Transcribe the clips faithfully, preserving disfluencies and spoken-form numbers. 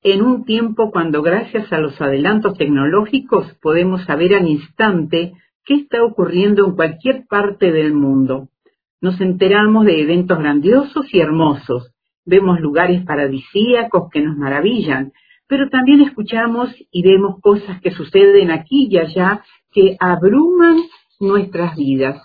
en un tiempo cuando gracias a los adelantos tecnológicos podemos saber al instante qué está ocurriendo en cualquier parte del mundo. Nos enteramos de eventos grandiosos y hermosos, vemos lugares paradisíacos que nos maravillan, pero también escuchamos y vemos cosas que suceden aquí y allá que abruman nuestras vidas.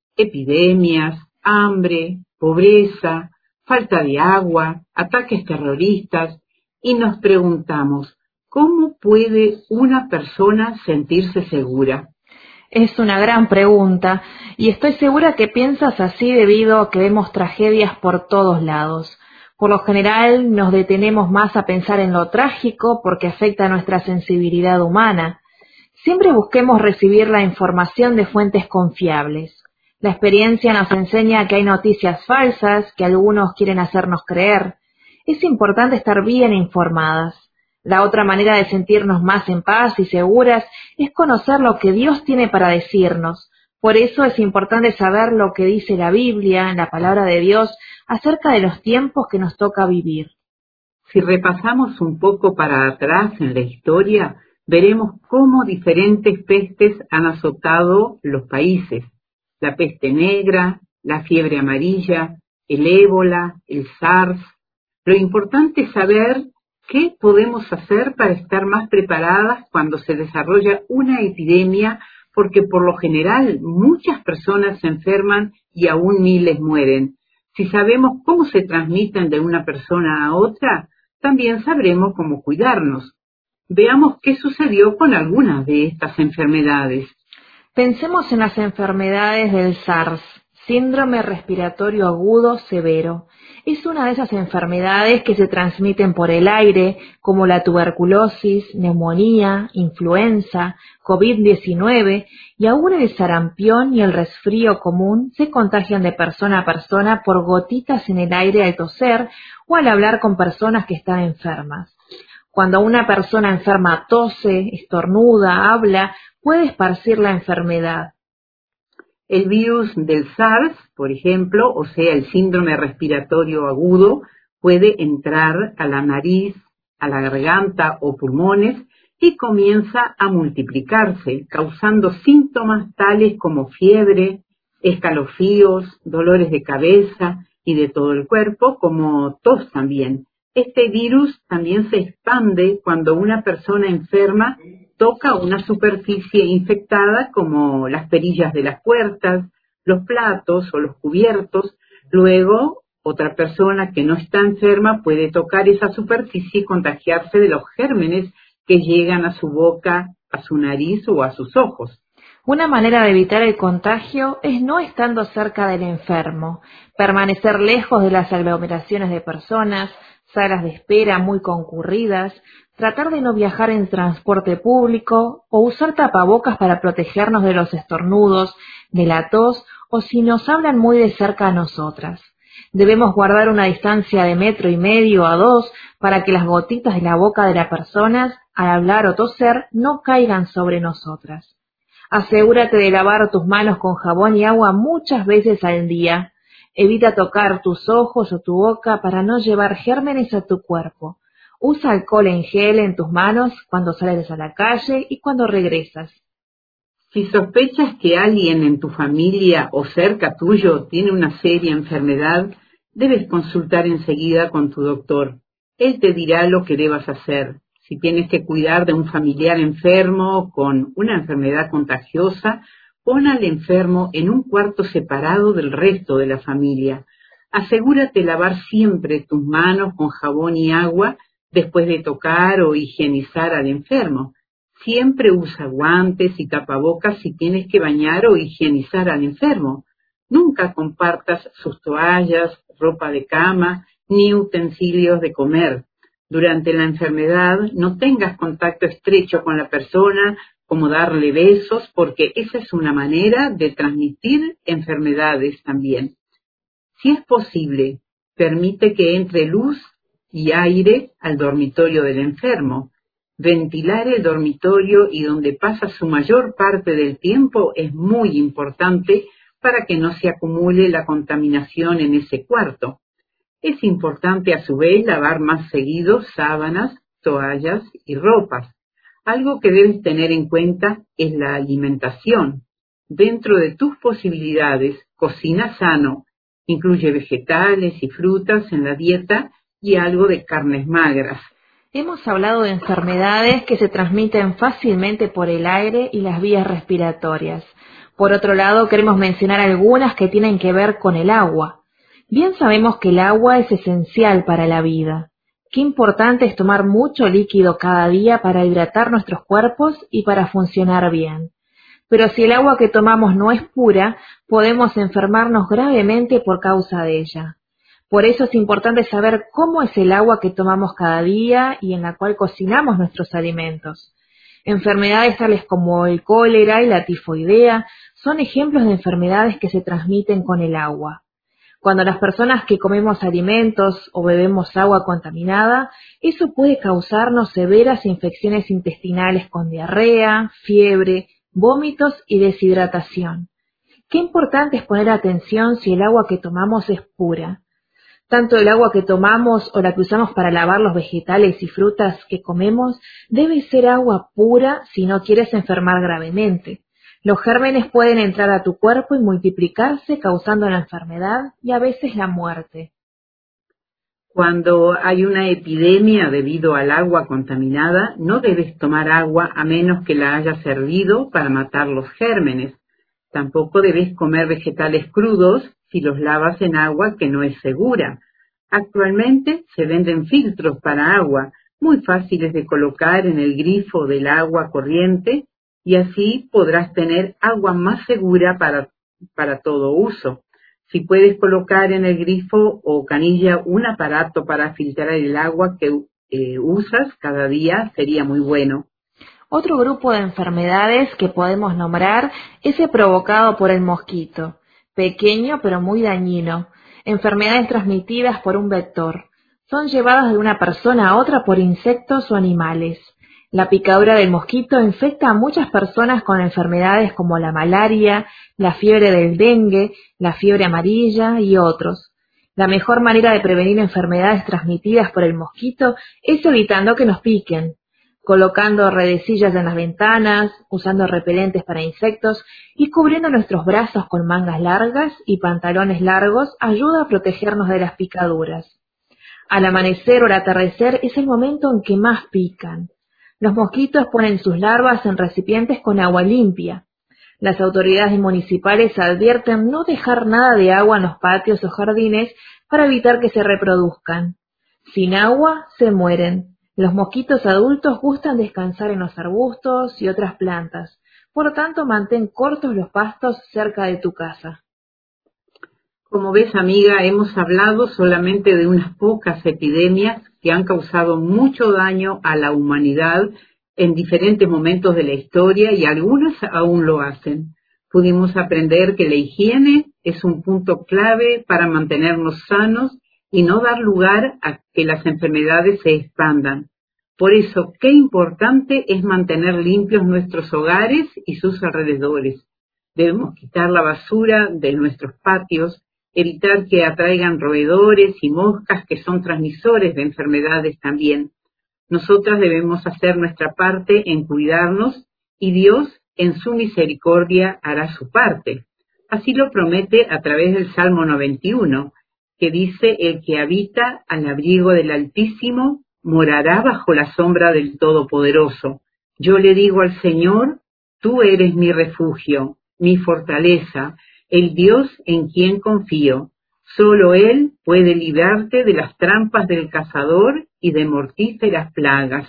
Epidemias, hambre, pobreza, falta de agua, ataques terroristas, y nos preguntamos, ¿cómo puede una persona sentirse segura? Es una gran pregunta, y estoy segura que piensas así debido a que vemos tragedias por todos lados. Por lo general nos detenemos más a pensar en lo trágico porque afecta a nuestra sensibilidad humana. Siempre busquemos recibir la información de fuentes confiables. La experiencia nos enseña que hay noticias falsas que algunos quieren hacernos creer. Es importante estar bien informadas. La otra manera de sentirnos más en paz y seguras es conocer lo que Dios tiene para decirnos. Por eso es importante saber lo que dice la Biblia, la palabra de Dios, acerca de los tiempos que nos toca vivir. Si repasamos un poco para atrás en la historia, veremos cómo diferentes pestes han azotado los países. La peste negra, la fiebre amarilla, el ébola, el SARS. Lo importante es saber qué podemos hacer para estar más preparadas cuando se desarrolla una epidemia, porque por lo general muchas personas se enferman y aún miles mueren. Si sabemos cómo se transmiten de una persona a otra, también sabremos cómo cuidarnos. Veamos qué sucedió con algunas de estas enfermedades. Pensemos en las enfermedades del SARS, síndrome respiratorio agudo severo. Es una de esas enfermedades que se transmiten por el aire, como la tuberculosis, neumonía, influenza, COVID diecinueve, y aún el sarampión y el resfrío común se contagian de persona a persona por gotitas en el aire al toser o al hablar con personas que están enfermas. Cuando una persona enferma tose, estornuda, habla, puede esparcir la enfermedad. El virus del SARS, por ejemplo, o sea, el síndrome respiratorio agudo, puede entrar a la nariz, a la garganta o pulmones y comienza a multiplicarse, causando síntomas tales como fiebre, escalofríos, dolores de cabeza y de todo el cuerpo, como tos también. Este virus también se expande cuando una persona enferma toca una superficie infectada como las perillas de las puertas, los platos o los cubiertos. Luego, otra persona que no está enferma puede tocar esa superficie y contagiarse de los gérmenes que llegan a su boca, a su nariz o a sus ojos. Una manera de evitar el contagio es no estando cerca del enfermo, permanecer lejos de las aglomeraciones de personas, salas de espera muy concurridas, tratar de no viajar en transporte público o usar tapabocas para protegernos de los estornudos, de la tos o si nos hablan muy de cerca a nosotras. Debemos guardar una distancia de metro y medio a dos para que las gotitas de la boca de las personas al hablar o toser no caigan sobre nosotras. Asegúrate de lavar tus manos con jabón y agua muchas veces al día. Evita tocar tus ojos o tu boca para no llevar gérmenes a tu cuerpo. Usa alcohol en gel en tus manos cuando sales a la calle y cuando regresas. Si sospechas que alguien en tu familia o cerca tuyo tiene una seria enfermedad, debes consultar enseguida con tu doctor. Él te dirá lo que debas hacer. Si tienes que cuidar de un familiar enfermo con una enfermedad contagiosa, pon al enfermo en un cuarto separado del resto de la familia. Asegúrate de lavar siempre tus manos con jabón y agua después de tocar o higienizar al enfermo. Siempre usa guantes y tapabocas si tienes que bañar o higienizar al enfermo. Nunca compartas sus toallas, ropa de cama, ni utensilios de comer. Durante la enfermedad no tengas contacto estrecho con la persona, como darle besos, porque esa es una manera de transmitir enfermedades también. Si es posible, permite que entre luz y aire al dormitorio del enfermo. Ventilar el dormitorio y donde pasa su mayor parte del tiempo es muy importante para que no se acumule la contaminación en ese cuarto. Es importante a su vez lavar más seguido sábanas, toallas y ropas. Algo que debes tener en cuenta es la alimentación. Dentro de tus posibilidades, cocina sano. Incluye vegetales y frutas en la dieta y algo de carnes magras. Hemos hablado de enfermedades que se transmiten fácilmente por el aire y las vías respiratorias. Por otro lado, queremos mencionar algunas que tienen que ver con el agua. Bien sabemos que el agua es esencial para la vida. Qué importante es tomar mucho líquido cada día para hidratar nuestros cuerpos y para funcionar bien. Pero si el agua que tomamos no es pura, podemos enfermarnos gravemente por causa de ella. Por eso es importante saber cómo es el agua que tomamos cada día y en la cual cocinamos nuestros alimentos. Enfermedades tales como el cólera y la tifoidea son ejemplos de enfermedades que se transmiten con el agua. Cuando las personas que comemos alimentos o bebemos agua contaminada, eso puede causarnos severas infecciones intestinales con diarrea, fiebre, vómitos y deshidratación. Qué importante es poner atención si el agua que tomamos es pura. Tanto el agua que tomamos o la que usamos para lavar los vegetales y frutas que comemos debe ser agua pura si no quieres enfermar gravemente. Los gérmenes pueden entrar a tu cuerpo y multiplicarse causando la enfermedad y a veces la muerte. Cuando hay una epidemia debido al agua contaminada, no debes tomar agua a menos que la hayas hervido para matar los gérmenes. Tampoco debes comer vegetales crudos si los lavas en agua que no es segura. Actualmente se venden filtros para agua, muy fáciles de colocar en el grifo del agua corriente, y así podrás tener agua más segura para, para todo uso. Si puedes colocar en el grifo o canilla un aparato para filtrar el agua que eh, usas cada día, sería muy bueno. Otro grupo de enfermedades que podemos nombrar es el provocado por el mosquito, pequeño pero muy dañino. Enfermedades transmitidas por un vector. Son llevadas de una persona a otra por insectos o animales. La picadura del mosquito infecta a muchas personas con enfermedades como la malaria, la fiebre del dengue, la fiebre amarilla y otros. La mejor manera de prevenir enfermedades transmitidas por el mosquito es evitando que nos piquen, colocando redecillas en las ventanas, usando repelentes para insectos y cubriendo nuestros brazos con mangas largas y pantalones largos ayuda a protegernos de las picaduras. Al amanecer o al atardecer es el momento en que más pican. Los mosquitos ponen sus larvas en recipientes con agua limpia. Las autoridades municipales advierten no dejar nada de agua en los patios o jardines para evitar que se reproduzcan. Sin agua, se mueren. Los mosquitos adultos gustan descansar en los arbustos y otras plantas. Por lo tanto, mantén cortos los pastos cerca de tu casa. Como ves, amiga, hemos hablado solamente de unas pocas epidemias que han causado mucho daño a la humanidad en diferentes momentos de la historia y algunas aún lo hacen. Pudimos aprender que la higiene es un punto clave para mantenernos sanos y no dar lugar a que las enfermedades se expandan. Por eso, qué importante es mantener limpios nuestros hogares y sus alrededores. Debemos quitar la basura de nuestros patios, evitar que atraigan roedores y moscas que son transmisores de enfermedades también. Nosotras debemos hacer nuestra parte en cuidarnos y Dios en su misericordia hará su parte. Así lo promete a través del Salmo noventa y uno, que dice: el que habita al abrigo del Altísimo morará bajo la sombra del Todopoderoso. Yo le digo al Señor, tú eres mi refugio, mi fortaleza, el Dios en quien confío. Solo Él puede librarte de las trampas del cazador y de mortíferas plagas.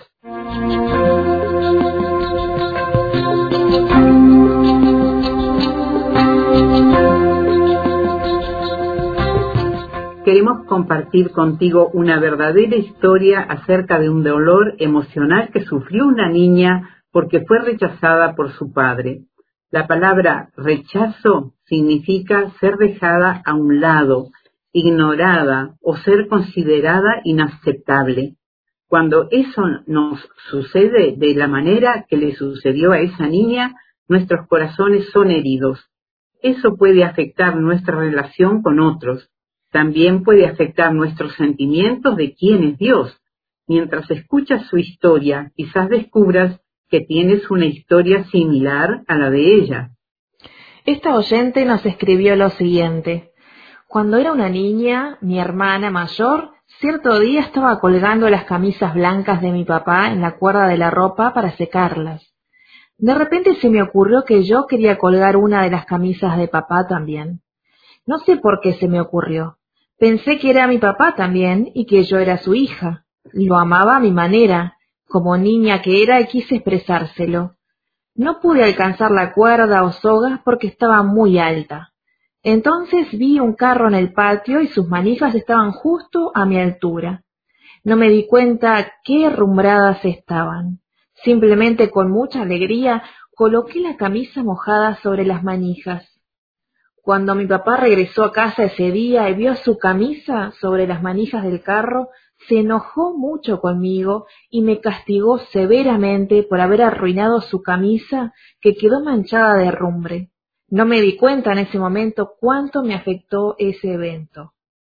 Queremos compartir contigo una verdadera historia acerca de un dolor emocional que sufrió una niña porque fue rechazada por su padre. La palabra rechazo significa ser dejada a un lado, ignorada o ser considerada inaceptable. Cuando eso nos sucede de la manera que le sucedió a esa niña, nuestros corazones son heridos. Eso puede afectar nuestra relación con otros. También puede afectar nuestros sentimientos de quién es Dios. Mientras escuchas su historia, quizás descubras que tienes una historia similar a la de ella. Esta oyente nos escribió lo siguiente. Cuando era una niña, mi hermana mayor, cierto día estaba colgando las camisas blancas de mi papá en la cuerda de la ropa para secarlas. De repente se me ocurrió que yo quería colgar una de las camisas de papá también. No sé por qué se me ocurrió. Pensé que era mi papá también y que yo era su hija. Lo amaba a mi manera, como niña que era, y quise expresárselo. No pude alcanzar la cuerda o sogas porque estaba muy alta. Entonces vi un carro en el patio y sus manijas estaban justo a mi altura. No me di cuenta qué herrumbradas estaban. Simplemente con mucha alegría coloqué la camisa mojada sobre las manijas. Cuando mi papá regresó a casa ese día y vio su camisa sobre las manijas del carro, se enojó mucho conmigo y me castigó severamente por haber arruinado su camisa que quedó manchada de herrumbre. No me di cuenta en ese momento cuánto me afectó ese evento.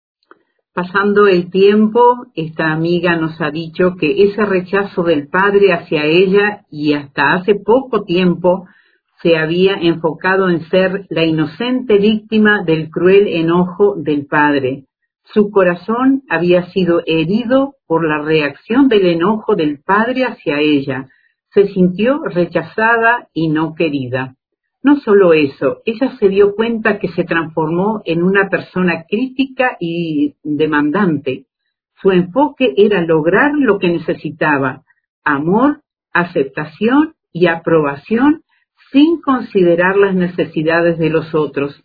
Pasando el tiempo, esta amiga nos ha dicho que ese rechazo del padre hacia ella y hasta hace poco tiempo se había enfocado en ser la inocente víctima del cruel enojo del padre. Su corazón había sido herido por la reacción del enojo del padre hacia ella. Se sintió rechazada y no querida. No solo eso, ella se dio cuenta que se transformó en una persona crítica y demandante. Su enfoque era lograr lo que necesitaba: amor, aceptación y aprobación, sin considerar las necesidades de los otros.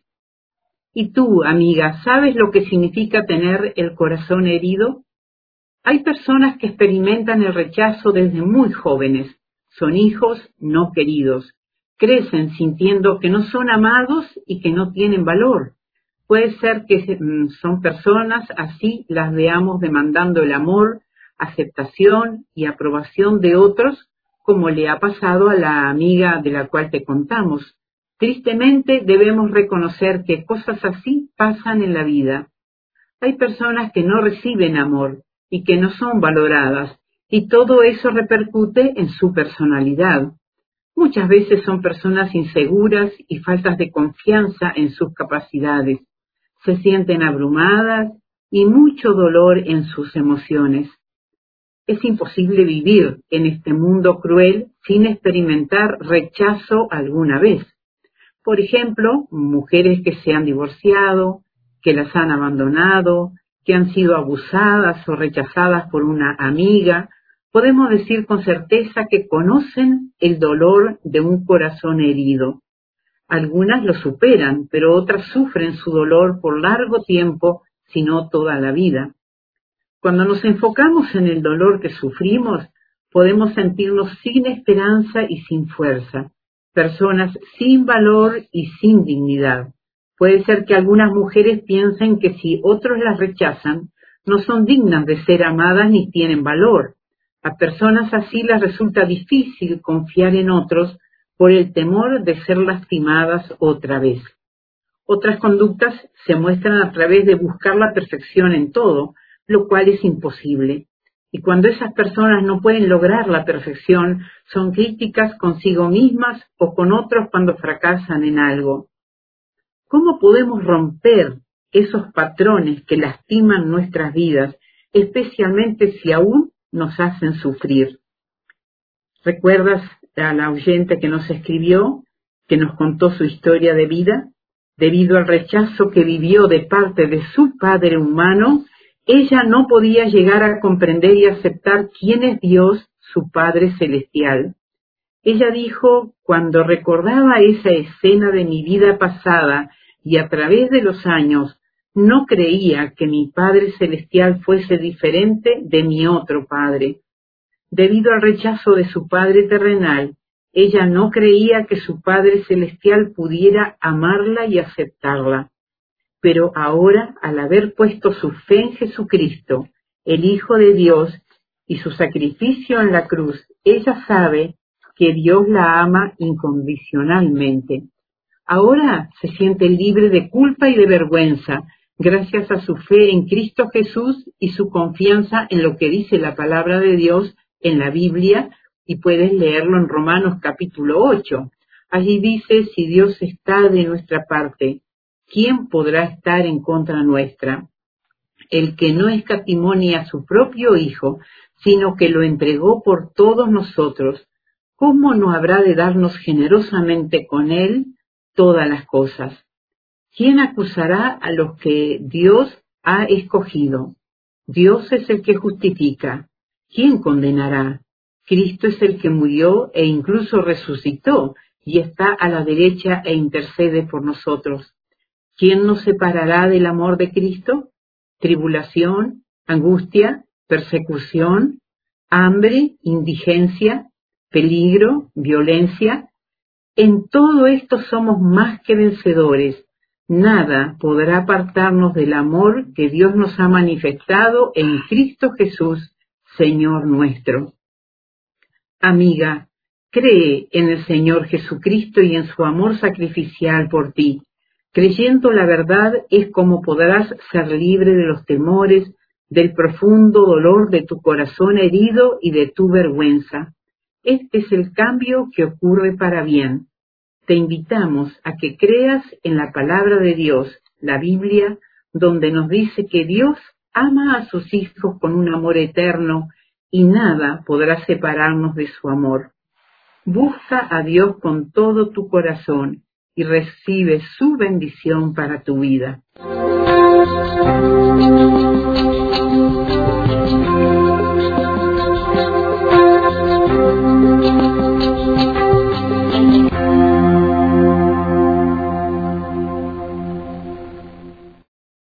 ¿Y tú, amiga, sabes lo que significa tener el corazón herido? Hay personas que experimentan el rechazo desde muy jóvenes. Son hijos no queridos. Crecen sintiendo que no son amados y que no tienen valor. Puede ser que son personas así las veamos demandando el amor, aceptación y aprobación de otros, como le ha pasado a la amiga de la cual te contamos. Tristemente debemos reconocer que cosas así pasan en la vida. Hay personas que no reciben amor y que no son valoradas, y todo eso repercute en su personalidad. Muchas veces son personas inseguras y faltas de confianza en sus capacidades. Se sienten abrumadas y mucho dolor en sus emociones. Es imposible vivir en este mundo cruel sin experimentar rechazo alguna vez. Por ejemplo, mujeres que se han divorciado, que las han abandonado, que han sido abusadas o rechazadas por una amiga. Podemos decir con certeza que conocen el dolor de un corazón herido. Algunas lo superan, pero otras sufren su dolor por largo tiempo, si no toda la vida. Cuando nos enfocamos en el dolor que sufrimos, podemos sentirnos sin esperanza y sin fuerza, personas sin valor y sin dignidad. Puede ser que algunas mujeres piensen que si otros las rechazan, no son dignas de ser amadas ni tienen valor. A personas así les resulta difícil confiar en otros por el temor de ser lastimadas otra vez. Otras conductas se muestran a través de buscar la perfección en todo, lo cual es imposible. Y cuando esas personas no pueden lograr la perfección, son críticas consigo mismas o con otros cuando fracasan en algo. ¿Cómo podemos romper esos patrones que lastiman nuestras vidas, especialmente si aún nos hacen sufrir? ¿Recuerdas a la oyente que nos escribió, que nos contó su historia de vida? Debido al rechazo que vivió de parte de su padre humano, ella no podía llegar a comprender y aceptar quién es Dios, su Padre Celestial. Ella dijo: cuando recordaba esa escena de mi vida pasada y a través de los años, no creía que mi Padre Celestial fuese diferente de mi otro Padre. Debido al rechazo de su Padre terrenal, ella no creía que su Padre Celestial pudiera amarla y aceptarla. Pero ahora, al haber puesto su fe en Jesucristo, el Hijo de Dios, y su sacrificio en la cruz, ella sabe que Dios la ama incondicionalmente. Ahora se siente libre de culpa y de vergüenza, gracias a su fe en Cristo Jesús y su confianza en lo que dice la palabra de Dios en la Biblia, y puedes leerlo en Romanos capítulo ocho. Allí dice: si Dios está de nuestra parte, ¿quién podrá estar en contra nuestra? El que no escatimó ni a su propio Hijo, sino que lo entregó por todos nosotros, ¿cómo no habrá de darnos generosamente con Él todas las cosas? ¿Quién acusará a los que Dios ha escogido? Dios es el que justifica. ¿Quién condenará? Cristo es el que murió e incluso resucitó y está a la derecha e intercede por nosotros. ¿Quién nos separará del amor de Cristo? Tribulación, angustia, persecución, hambre, indigencia, peligro, violencia. En todo esto somos más que vencedores. Nada podrá apartarnos del amor que Dios nos ha manifestado en Cristo Jesús, Señor nuestro. Amiga, cree en el Señor Jesucristo y en su amor sacrificial por ti. Creyendo la verdad es como podrás ser libre de los temores, del profundo dolor de tu corazón herido y de tu vergüenza. Este es el cambio que ocurre para bien. Te invitamos a que creas en la palabra de Dios, la Biblia, donde nos dice que Dios ama a sus hijos con un amor eterno y nada podrá separarnos de su amor. Busca a Dios con todo tu corazón y recibe su bendición para tu vida.